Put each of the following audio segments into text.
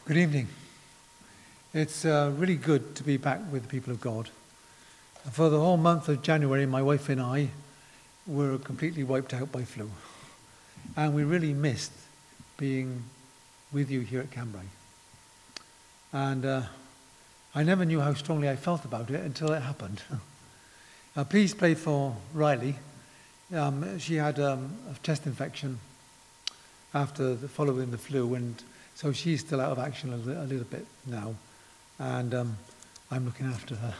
Good evening. It's really good to be back with the people of God. For the whole month of January, my wife and I were completely wiped out by flu. And we really missed being with you here at Cambrai. And I never knew how strongly I felt about it until it happened. Please pray for Riley. She had a chest infection following the flu, and so she's still out of action a little bit now, and I'm looking after her.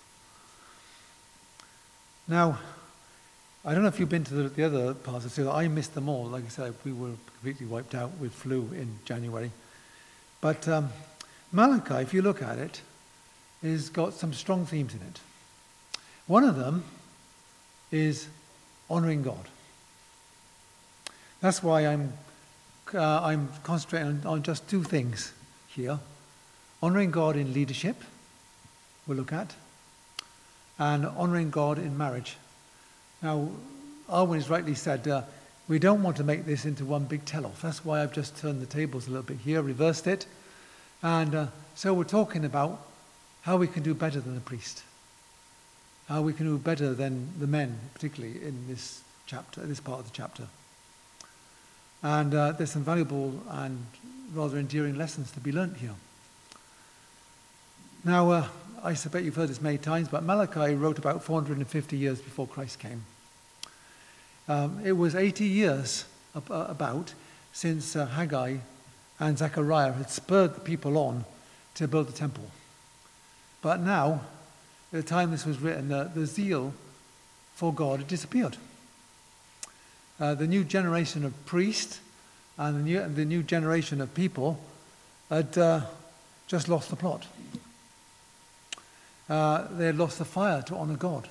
Now, I don't know if you've been to the other parts of Syria. I missed them all. Like I said, we were completely wiped out with flu in January. But Malachi, if you look at it, has got some strong themes in it. One of them is honouring God. That's why I'm concentrating on just two things here. Honouring God in leadership, we'll look at, and honouring God in marriage. Now, Arwen has rightly said, we don't want to make this into one big tell-off. That's why I've just turned the tables a little bit here, reversed it. And so we're talking about how we can do better than the priest. How we can do better than the men, particularly in this chapter, this part of the chapter. And there's some valuable and rather endearing lessons to be learnt here. Now, I suspect you've heard this many times, but Malachi wrote about 450 years before Christ came. It was 80 years about since Haggai and Zechariah had spurred the people on to build the temple. But now, at the time this was written, the zeal for God had disappeared. The new generation of priests and the new generation of people had just lost the plot. They had lost the fire to honour God.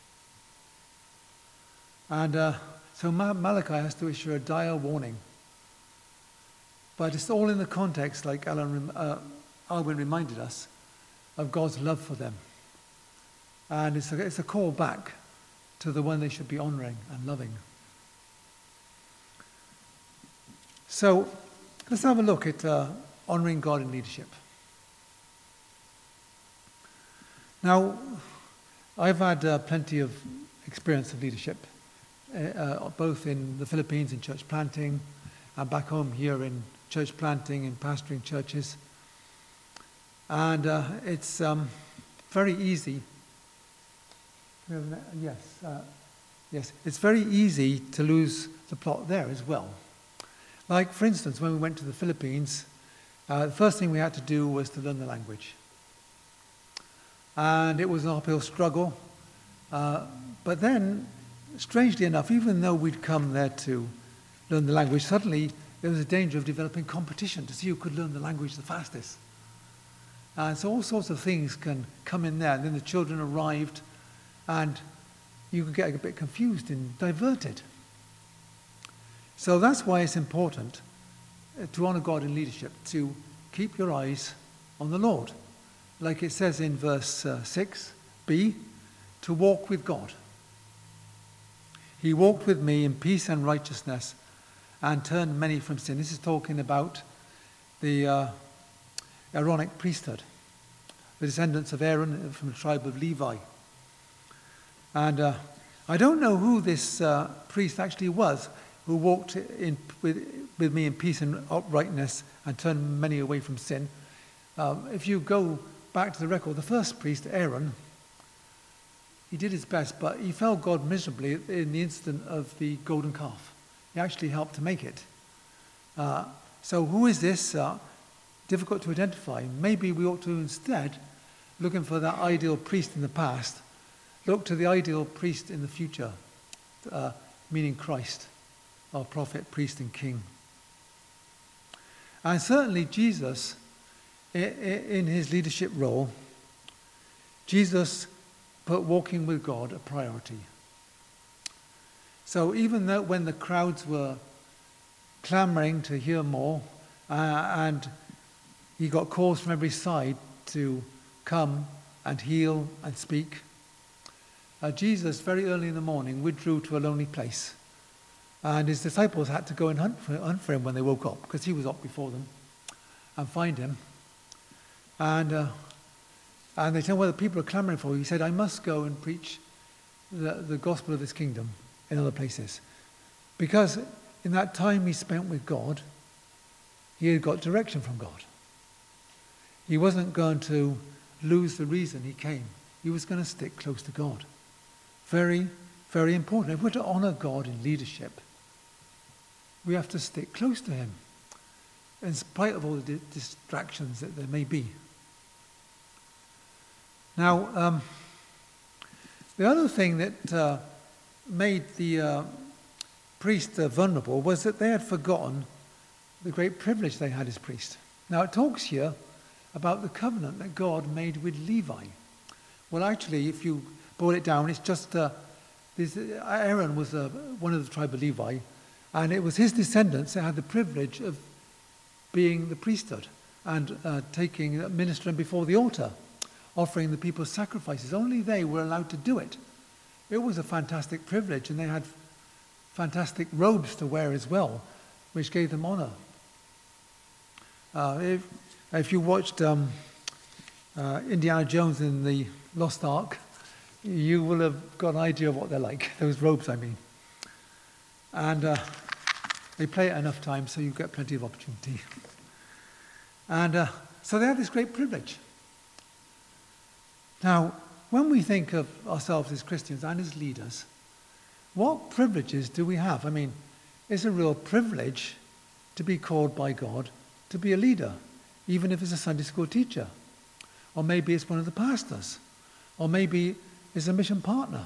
And so Malachi has to issue a dire warning. But it's all in the context, like Arwen reminded us, of God's love for them. And it's a call back to the one they should be honouring and loving. So let's have a look at honouring God in leadership. Now, I've had plenty of experience of leadership, both in the Philippines in church planting, and back home here in church planting and pastoring churches. And it's very easy. Yes, it's very easy to lose the plot there as well. Like, for instance, when we went to the Philippines, the first thing we had to do was to learn the language. And it was an uphill struggle. But then, strangely enough, even though we'd come there to learn the language, suddenly there was a danger of developing competition to see who could learn the language the fastest. And so all sorts of things can come in there. And then the children arrived, and you can get a bit confused and diverted. So that's why it's important to honour God in leadership, to keep your eyes on the Lord. Like it says in verse 6b, to walk with God. He walked with me in peace and righteousness and turned many from sin. This is talking about the Aaronic priesthood, the descendants of Aaron from the tribe of Levi. And I don't know who this priest actually was, who walked with me in peace and uprightness and turned many away from sin. If you go back to the record, the first priest, Aaron, he did his best, but he fell God miserably in the incident of the golden calf. He actually helped to make it. So who is this? Difficult to identify. Maybe we ought to instead, looking for that ideal priest in the past, look to the ideal priest in the future, meaning Christ, our prophet, priest, and king. And certainly Jesus, in his leadership role, Jesus put walking with God a priority. So even though when the crowds were clamoring to hear more, and he got calls from every side to come and heal and speak, Jesus, very early in the morning, withdrew to a lonely place. And his disciples had to go and hunt for him when they woke up, because he was up before them. and find him. And they tell him, well, the people are clamoring for you. He said, I must go and preach the gospel of his kingdom in other places. Because in that time he spent with God, he had got direction from God. He wasn't going to lose the reason he came. He was going to stick close to God. Very, very important. If we're to honor God in leadership, we have to stick close to him, in spite of all the distractions that there may be. Now, the other thing that made the priest vulnerable was that they had forgotten the great privilege they had as priest. Now, it talks here about the covenant that God made with Levi. Well, actually, if you boil it down, it's just Aaron was one of the tribe of Levi, and it was his descendants that had the privilege of being the priesthood and ministering before the altar, offering the people sacrifices. Only they were allowed to do it. It was a fantastic privilege, and they had fantastic robes to wear as well, which gave them honor. If you watched Indiana Jones in the Lost Ark, you will have got an idea of what they're like, those robes, I mean. And they play it enough times, so you get plenty of opportunity. And so they have this great privilege. Now, when we think of ourselves as Christians and as leaders, what privileges do we have? I mean, it's a real privilege to be called by God to be a leader, even if it's a Sunday school teacher, or maybe it's one of the pastors, or maybe it's a mission partner.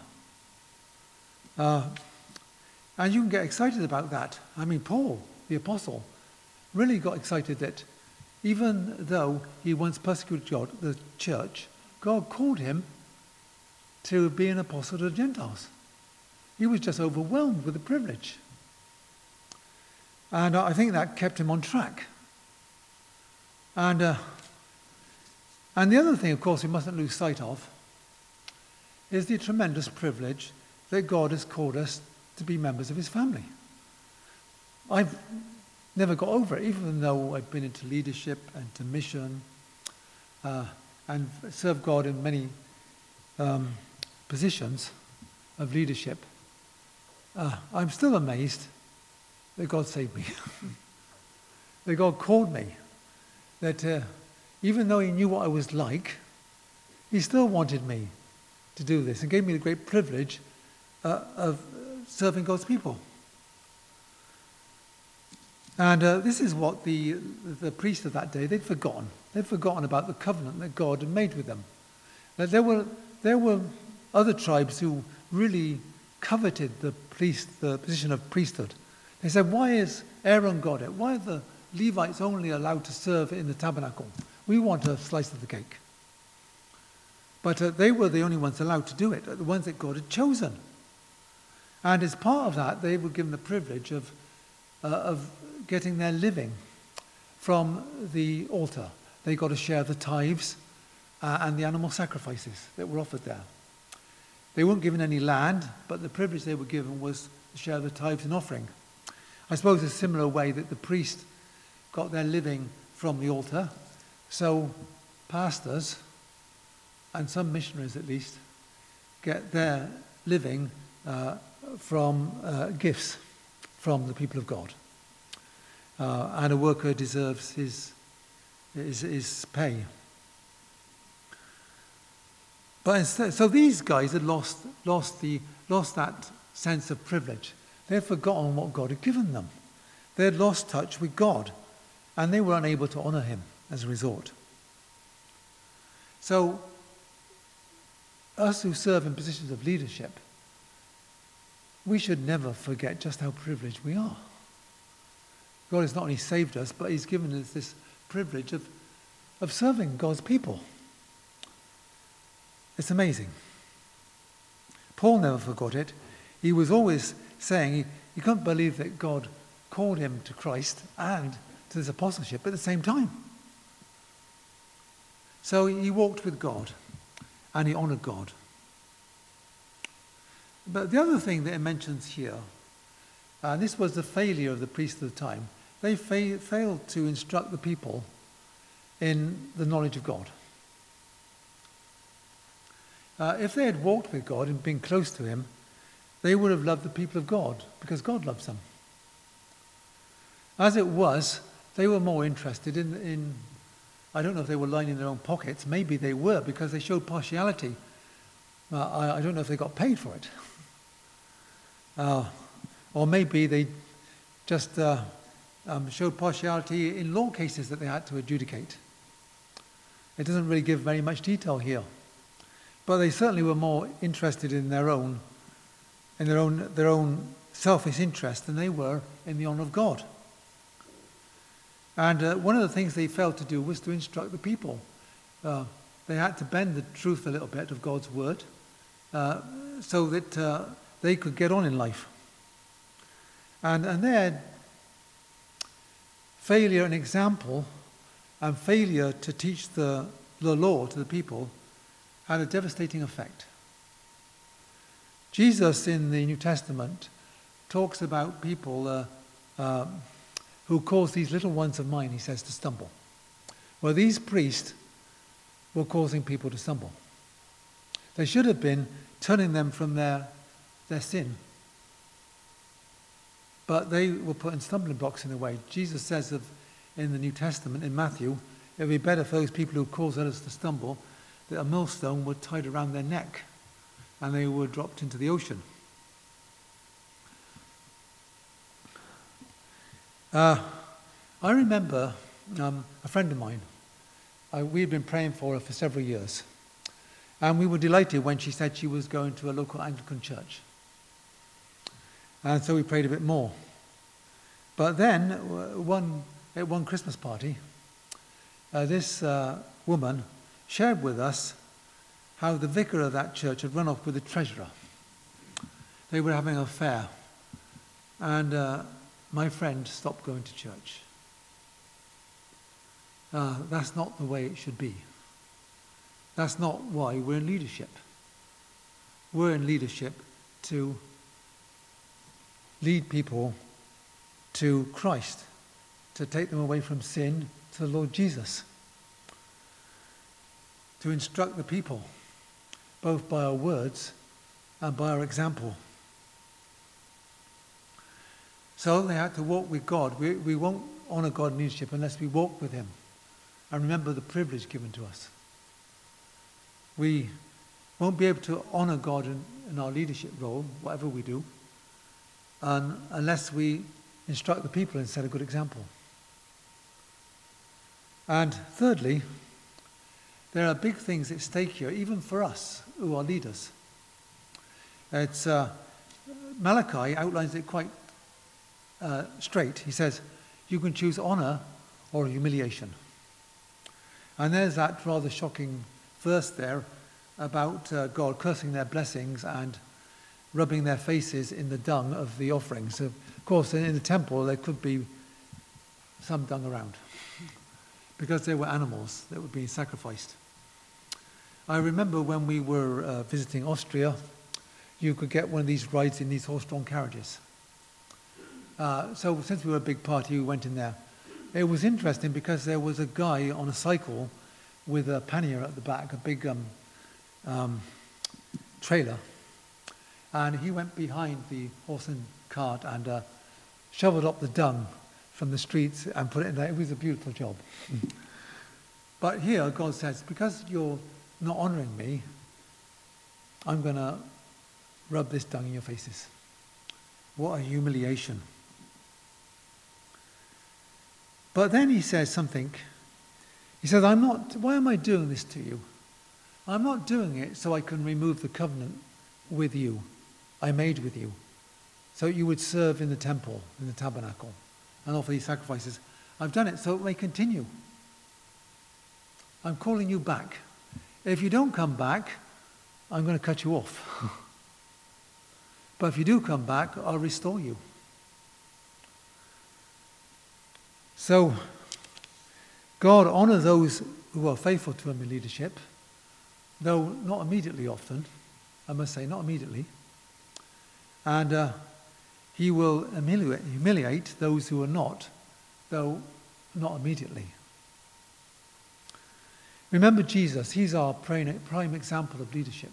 And you can get excited about that. I mean, Paul, the apostle, really got excited that even though he once persecuted the church, God called him to be an apostle to the Gentiles. He was just overwhelmed with the privilege. And I think that kept him on track. And the other thing, of course, we mustn't lose sight of is the tremendous privilege that God has called us to be members of his family. I've never got over it, even though I've been into leadership and to mission and served God in many positions of leadership. I'm still amazed that God saved me, that God called me, that even though he knew what I was like, he still wanted me to do this and gave me the great privilege of serving God's people. And this is what the priests of that day, they'd forgotten. They'd forgotten about the covenant that God had made with them. That there were other tribes who really coveted the position of priesthood. They said, why is Aaron got it? Why are the Levites only allowed to serve in the tabernacle? We want a slice of the cake. But they were the only ones allowed to do it, the ones that God had chosen. And as part of that, they were given the privilege of getting their living from the altar. They got to share the tithes and the animal sacrifices that were offered there. They weren't given any land, but the privilege they were given was to share the tithes and offering. I suppose a similar way that the priest got their living from the altar, so pastors, and some missionaries at least, get their living from gifts from the people of God. And a worker deserves his pay. But instead, so these guys had lost that sense of privilege. They had forgotten what God had given them. They had lost touch with God, and they were unable to honor him as a result. So, us who serve in positions of leadership, we should never forget just how privileged we are. God has not only saved us, but he's given us this privilege of serving God's people. It's amazing. Paul never forgot it. He was always saying he couldn't believe that God called him to Christ and to this apostleship at the same time. So he walked with God and he honored God. But the other thing that it mentions here, and this was the failure of the priests of the time, they failed to instruct the people in the knowledge of God. If they had walked with God and been close to him, they would have loved the people of God because God loves them. As it was, they were more interested in I don't know if they were lining their own pockets. Maybe they were because they showed partiality. I don't know if they got paid for it. Or maybe they just showed partiality in law cases that they had to adjudicate. It doesn't really give very much detail here. But they certainly were more interested in their own selfish interest than they were in the honor of God. And one of the things they failed to do was to instruct the people. They had to bend the truth a little bit of God's word so that they could get on in life. And their failure in example and failure to teach the law to the people had a devastating effect. Jesus in the New Testament talks about people who cause these little ones of mine, he says, to stumble. Well, these priests were causing people to stumble. They should have been turning them from their sin. But they were putting stumbling blocks in the way. Jesus says in the New Testament, in Matthew, it would be better for those people who cause others to stumble that a millstone were tied around their neck and they were dropped into the ocean. I remember a friend of mine. We had been praying for her for several years. And we were delighted when she said she was going to a local Anglican church. And so we prayed a bit more. But then, at one Christmas party, this woman shared with us how the vicar of that church had run off with the treasurer. They were having an affair. And my friend stopped going to church. That's not the way it should be. That's not why we're in leadership. We're in leadership to lead people to Christ, to take them away from sin to the Lord Jesus, to instruct the people, both by our words and by our example. So they had to walk with God. We won't honor God in leadership unless we walk with him and remember the privilege given to us. We won't be able to honor God in our leadership role, whatever we do, unless we instruct the people and set a good example. And thirdly, there are big things at stake here, even for us who are leaders. It's Malachi outlines it quite straight. He says, you can choose honor or humiliation. And there's that rather shocking verse there about God cursing their blessings and rubbing their faces in the dung of the offerings. So, of course, in the temple there could be some dung around because there were animals that were being sacrificed. I remember when we were visiting Austria, you could get one of these rides in these horse-drawn carriages. So since we were a big party, we went in there. It was interesting because there was a guy on a cycle with a pannier at the back, a big trailer. And he went behind the horse and cart and shoveled up the dung from the streets and put it in there. It was a beautiful job. But here God says, because you're not honoring me, I'm going to rub this dung in your faces. What a humiliation. But then he says something. He says, why am I doing this to you? I'm not doing it so I can remove the covenant with you, I made with you, so you would serve in the temple, in the tabernacle, and offer these sacrifices. I've done it so it may continue. I'm calling you back. If you don't come back, I'm going to cut you off. But if you do come back, I'll restore you. So, God honors those who are faithful to him in leadership, though not immediately often. I must say, not immediately. And he will humiliate those who are not, though not immediately. Remember Jesus, he's our prime example of leadership.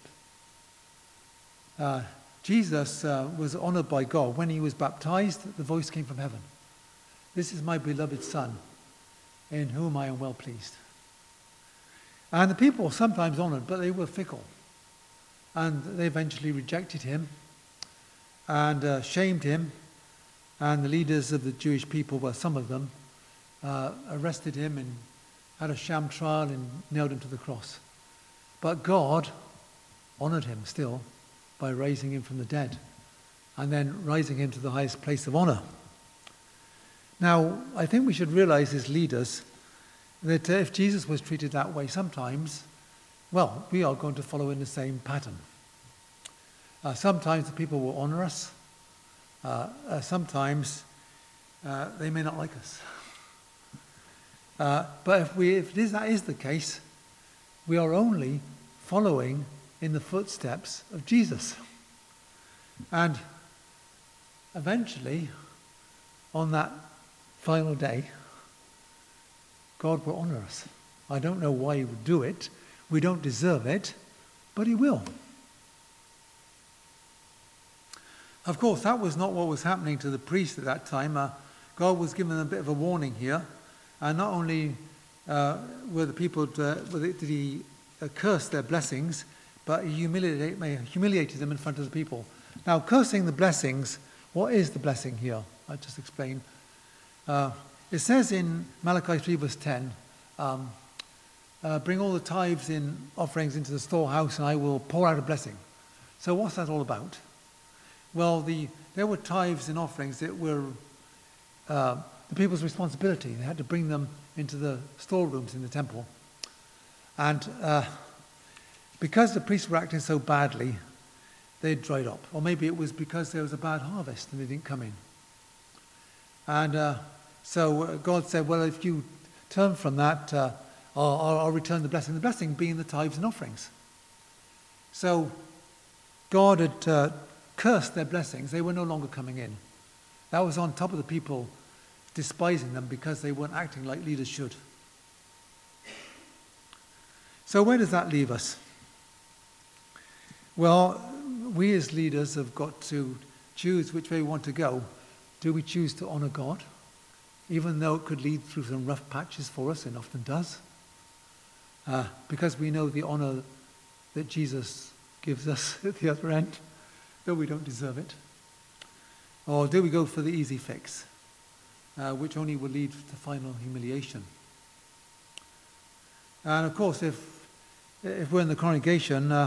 Jesus was honored by God. When he was baptized, the voice came from heaven. This is my beloved Son, in whom I am well pleased. And the people were sometimes honored, but they were fickle. And they eventually rejected him and shamed him. And the leaders of the Jewish people, well, some of them, arrested him and had a sham trial and nailed him to the cross. But God honored him still by raising him from the dead and then rising him to the highest place of honor. Now, I think we should realize as leaders that if Jesus was treated that way sometimes, well, we are going to follow in the same pattern. Sometimes the people will honor us. Sometimes they may not like us. But if that is the case, we are only following in the footsteps of Jesus. And eventually, on that final day, God will honor us. I don't know why he would do it. We don't deserve it, but he will. Of course, that was not what was happening to the priest at that time. God was giving them a bit of a warning here. And not only were the people, did he curse their blessings, but he humiliated them in front of the people. Now, cursing the blessings, what is the blessing here? I'll just explain. It says in Malachi 3 verse 10, bring all the tithes in offerings into the storehouse and I will pour out a blessing. So what's that all about? Well, there were tithes and offerings that were the people's responsibility. They had to bring them into the storerooms in the temple. And because the priests were acting so badly, they dried up. Or maybe it was because there was a bad harvest and they didn't come in. And so God said, well, if you turn from that, I'll return the blessing. The blessing being the tithes and offerings. So God had cursed their blessings. They were no longer coming in. That was on top of the people despising them because they weren't acting like leaders should. So where does that leave us? Well, we as leaders have got to choose which way we want to go. Do we choose to honor God, even though it could lead through some rough patches for us, and often does, because we know the honor that Jesus gives us at the other end, though we don't deserve it? Or do we go for the easy fix, which only will lead to final humiliation? And of course, if we're in the congregation,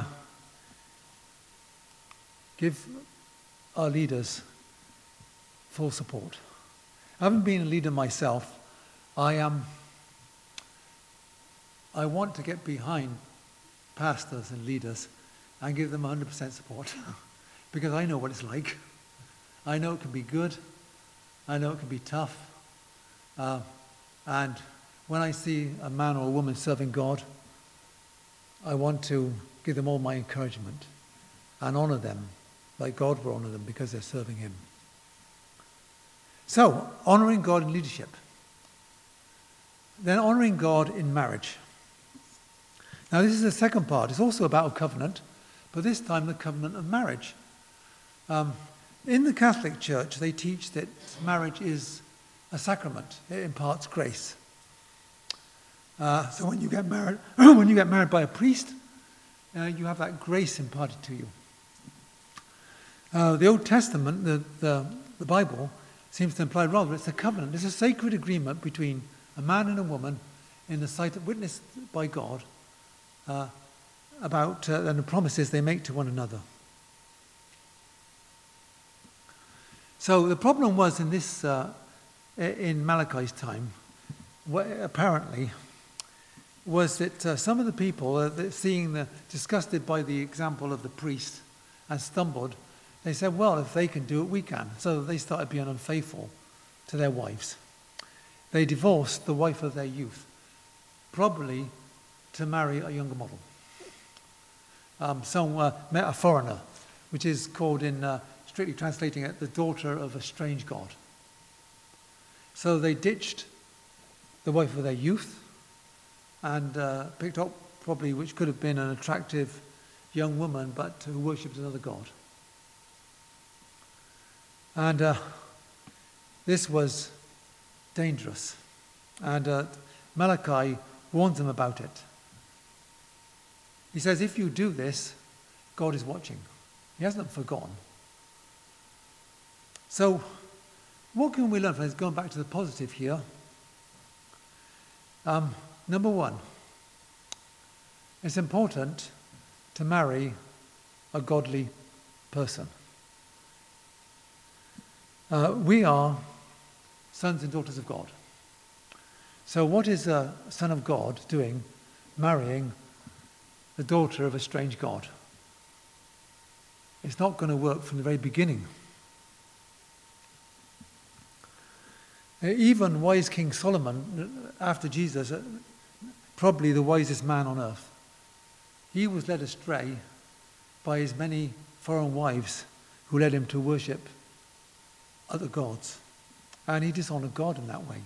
give our leaders full support. Having been a leader myself, I want to get behind pastors and leaders and give them 100% support because I know what it's like. I know it can be good. I know it can be tough. And when I see a man or a woman serving God, I want to give them all my encouragement and honor them like God will honor them because they're serving him. So, honoring God in leadership. Then honoring God in marriage. Now this is the second part. It's also about a covenant, but this time the covenant of marriage. In the Catholic Church, they teach that marriage is a sacrament. It imparts grace. So when you get married by a priest, you have that grace imparted to you. The Old Testament, the Bible, seems to imply rather it's a covenant. It's a sacred agreement between a man and a woman in the sight of witnessed by God about and the promises they make to one another. So the problem was in this in Malachi's time, apparently, was that some of the people, disgusted by the example of the priest and stumbled, they said, well, if they can do it, we can. So they started being unfaithful to their wives. They divorced the wife of their youth, probably to marry a younger model. Some met a foreigner, which is called in, strictly translating it, the daughter of a strange god. So they ditched the wife of their youth and picked up probably which could have been an attractive young woman, but who worshipped another god. And this was dangerous. And Malachi warns them about it. He says, if you do this, God is watching. He hasn't forgotten. So, what can we learn from this? Going back to the positive here. Number one, it's important to marry a godly person. We are sons and daughters of God. So what is a son of God doing marrying the daughter of a strange god? It's not going to work from the very beginning. Even wise King Solomon, after Jesus, probably the wisest man on earth, he was led astray by his many foreign wives who led him to worship other gods. And he dishonored God in that way.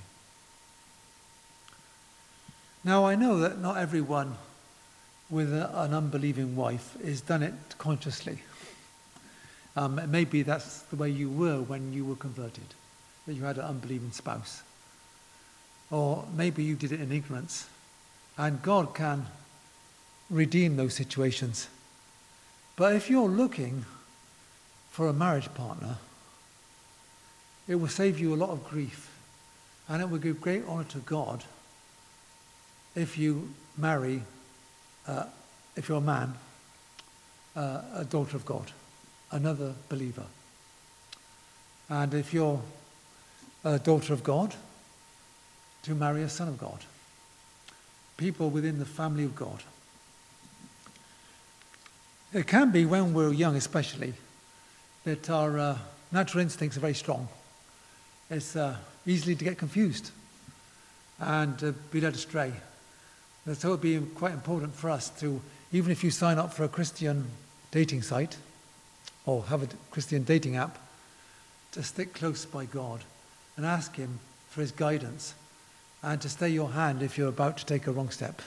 Now, I know that not everyone with an unbelieving wife has done it consciously. Maybe that's the way you were when you were converted, that you had an unbelieving spouse. Or maybe you did it in ignorance. And God can redeem those situations. But if you're looking for a marriage partner, it will save you a lot of grief. And it will give great honor to God if you marry, if you're a man, a daughter of God, another believer. And if you're a daughter of God, to marry a son of God. People within the family of God. It can be when we're young especially that our natural instincts are very strong. It's easily to get confused and be led astray. And so it would be quite important for us to, even if you sign up for a Christian dating site or have a Christian dating app, to stick close by God and ask him for his guidance and to stay your hand if you're about to take a wrong step.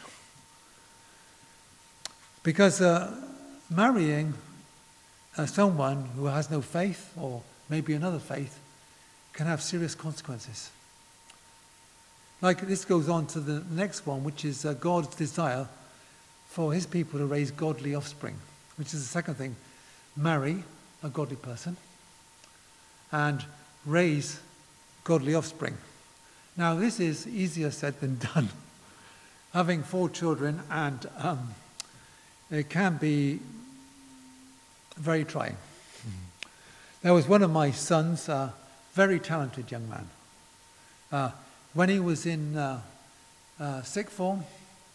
Because marrying someone who has no faith, or maybe another faith, can have serious consequences. Like this goes on to the next one, which is God's desire for his people to raise godly offspring, which is the second thing. Marry a godly person and raise godly offspring. Now this is easier said than done. Having 4 children, and it can be very trying. There was one of my sons, a very talented young man. When he was in sixth form,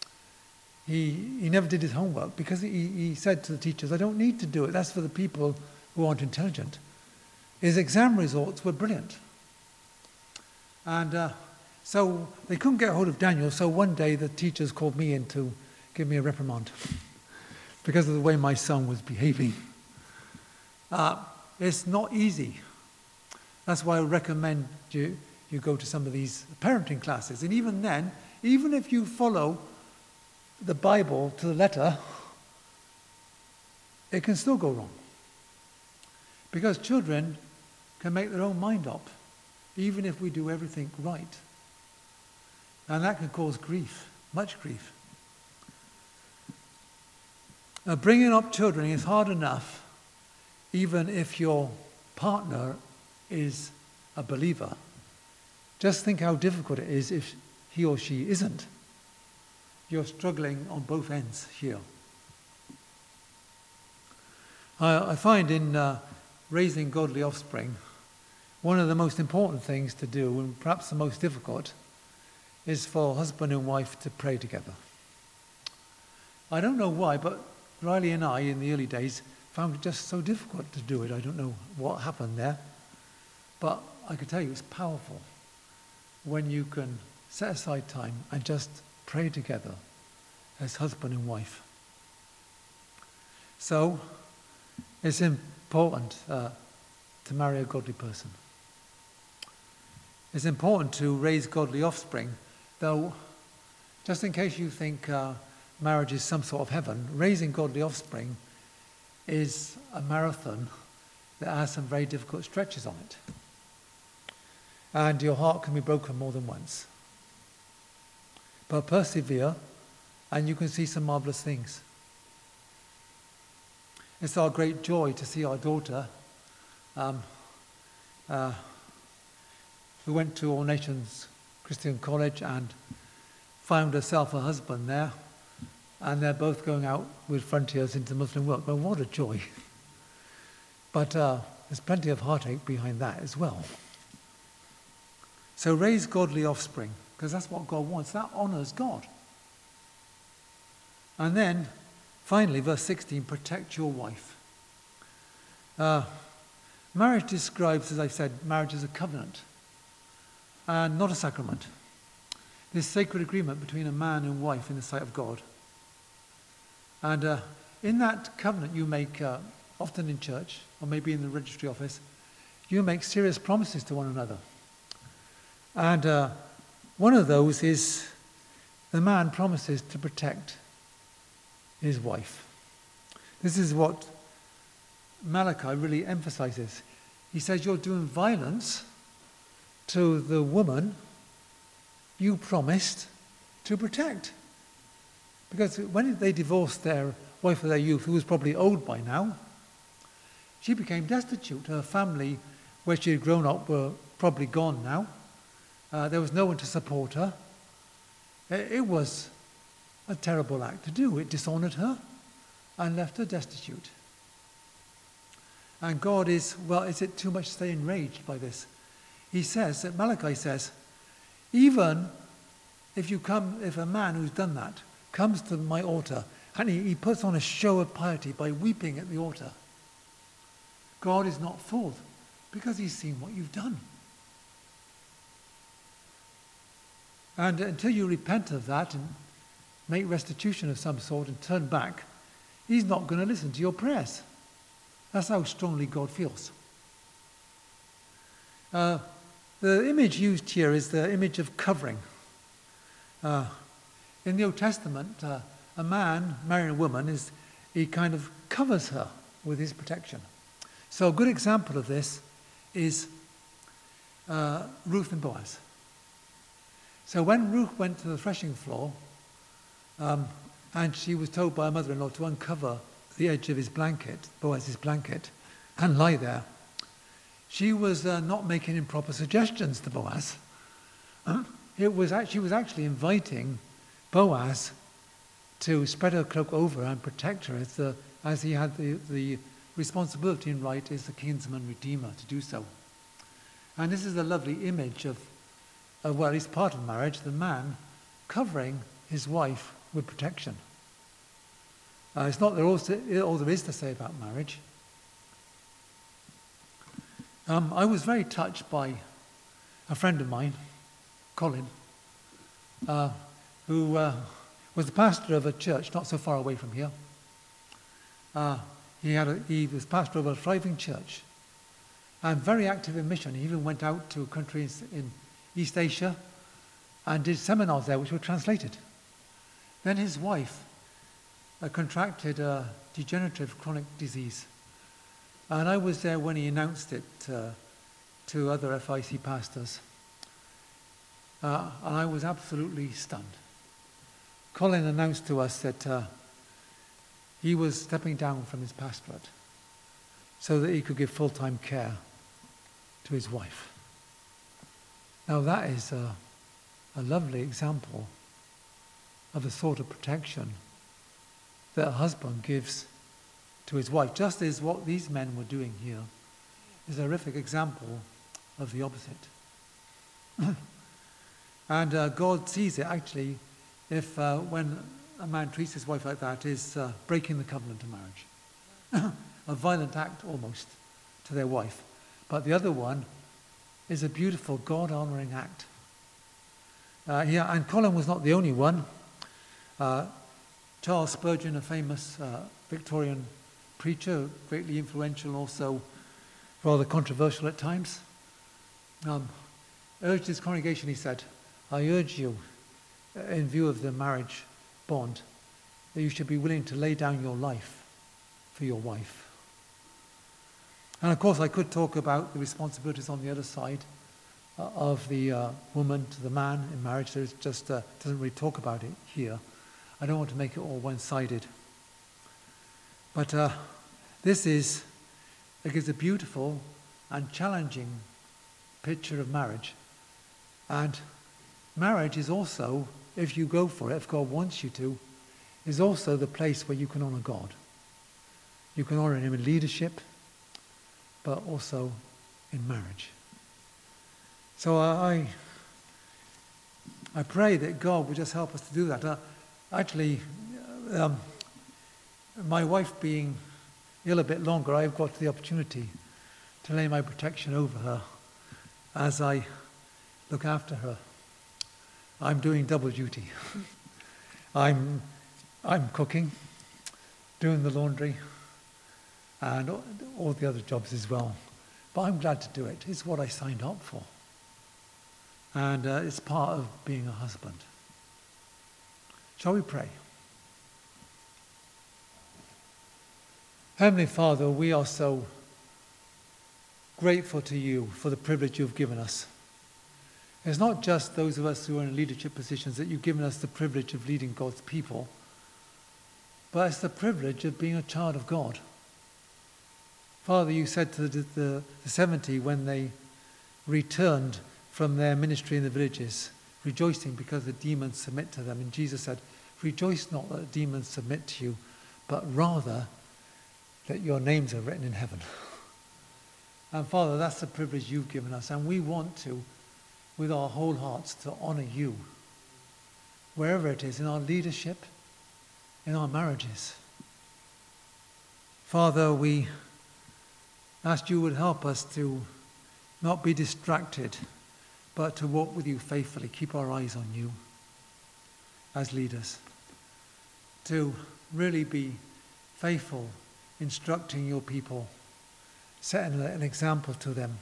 he never did his homework because he said to the teachers, I don't need to do it, that's for the people who aren't intelligent. His exam results were brilliant. And so they couldn't get hold of Daniel, so one day the teachers called me in to give me a reprimand because of the way my son was behaving. It's not easy. That's why I recommend you go to some of these parenting classes. And even then, even if you follow the Bible to the letter, it can still go wrong. Because children can make their own mind up, even if we do everything right. And that can cause grief, much grief. Bringing up children is hard enough, even if your partner is a believer. Just think how difficult it is if he or she isn't. You're struggling on both ends here. I find in raising godly offspring, one of the most important things to do, and perhaps the most difficult, is for husband and wife to pray together. I don't know why, but Riley and I, in the early days, found it just so difficult to do it. I don't know what happened there. But I can tell you it's powerful when you can set aside time and just pray together as husband and wife. So it's important to marry a godly person. It's important to raise godly offspring, though just in case you think marriage is some sort of heaven, raising godly offspring is a marathon that has some very difficult stretches on it. And your heart can be broken more than once. But persevere, and you can see some marvelous things. It's our great joy to see our daughter, who went to All Nations Christian College and found herself a husband there, and they're both going out with Frontiers into Muslim work. Well, what a joy. But there's plenty of heartache behind that as well. So raise godly offspring, because that's what God wants. That honors God. And then, finally, verse 16, protect your wife. Marriage describes, as I said, marriage as a covenant and not a sacrament. This sacred agreement between a man and wife in the sight of God. And in that covenant you make, often in church, or maybe in the registry office, you make serious promises to one another. And one of those is the man promises to protect his wife. This is what Malachi really emphasizes. He says, you're doing violence to the woman you promised to protect. Because when they divorced their wife of their youth, who was probably old by now, she became destitute. Her family, where she had grown up, were probably gone now. There was no one to support her. It was a terrible act to do. It dishonored her and left her destitute. And God is it too much to stay enraged by this? He says, that Malachi says, even if a man who's done that comes to my altar and he puts on a show of piety by weeping at the altar, God is not fooled because he's seen what you've done. And until you repent of that and make restitution of some sort and turn back, he's not going to listen to your prayers. That's how strongly God feels. The image used here is the image of covering. In the Old Testament, a man marrying a woman, he kind of covers her with his protection. So a good example of this is Ruth and Boaz. So when Ruth went to the threshing floor, and she was told by her mother-in-law to uncover the edge of his blanket, Boaz's blanket, and lie there, she was not making improper suggestions to Boaz. She was actually inviting Boaz to spread her cloak over her and protect her as he had the responsibility and right as the kinsman redeemer to do so. And this is a lovely image of well, at least part of marriage, the man covering his wife with protection. It's not all there is to say about marriage. I was very touched by a friend of mine, Colin, who was the pastor of a church not so far away from here. He was pastor of a thriving church and very active in mission. He even went out to countries in East Asia and did seminars there which were translated. Then his wife contracted a degenerative chronic disease. And I was there when he announced it to other FIC pastors. And I was absolutely stunned. Colin announced to us that he was stepping down from his pastorate so that he could give full-time care to his wife. Now that is a lovely example of the sort of protection that a husband gives to his wife, just as what these men were doing here is a horrific example of the opposite. And God sees it actually if when a man treats his wife like that is breaking the covenant of marriage. A violent act almost to their wife. But the other one is a beautiful God-honoring act. And Colin was not the only one. Charles Spurgeon, a famous Victorian preacher, greatly influential, also rather controversial at times, urged his congregation, he said, I urge you, in view of the marriage bond, that you should be willing to lay down your life for your wife. And of course, I could talk about the responsibilities on the other side of the woman to the man in marriage. There's just doesn't really talk about it here. I don't want to make it all one-sided. But this gives a beautiful and challenging picture of marriage. And marriage is also, if you go for it, if God wants you to, is also the place where you can honor God. You can honor him in leadership, but also in marriage. So I pray that God will just help us to do that. My wife being ill a bit longer, I've got the opportunity to lay my protection over her as I look after her. I'm doing double duty. I'm cooking, doing the laundry, and all the other jobs as well. But I'm glad to do it. It's what I signed up for. And it's part of being a husband. Shall we pray? Heavenly Father, we are so grateful to you for the privilege you've given us. It's not just those of us who are in leadership positions that you've given us the privilege of leading God's people, but it's the privilege of being a child of God. Father, you said to the 70 when they returned from their ministry in the villages, rejoicing because the demons submit to them. And Jesus said, rejoice not that the demons submit to you, but rather that your names are written in heaven. And Father, that's the privilege you've given us. And we want to, with our whole hearts, to honor you, wherever it is, in our leadership, in our marriages. Father, we ask you would help us to not be distracted, but to walk with you faithfully, keep our eyes on you as leaders, to really be faithful, instructing your people, setting an example to them.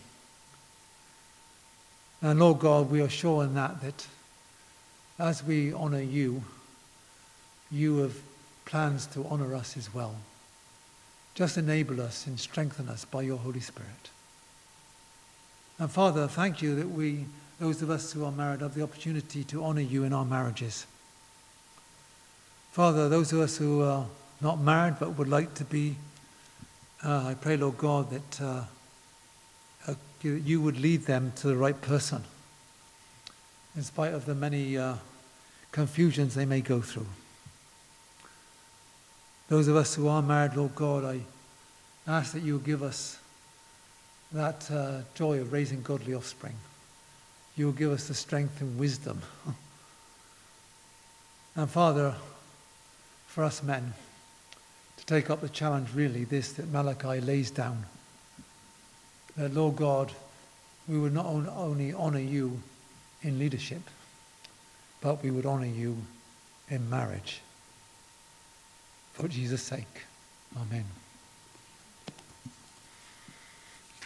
And Lord God, we are sure in that as we honor you, you have plans to honor us as well. Just enable us and strengthen us by your Holy Spirit. And Father, thank you that we, those of us who are married, have the opportunity to honor you in our marriages. Father, those of us who are not married but would like to be, I pray, Lord God, that you would lead them to the right person, in spite of the many confusions they may go through. Those of us who are married, Lord God, I ask that you will give us that joy of raising godly offspring. You will give us the strength and wisdom. And Father, for us men, to take up the challenge really, this that Malachi lays down, that Lord God, we would not only honor you in leadership, but we would honor you in marriage. For Jesus' sake, amen.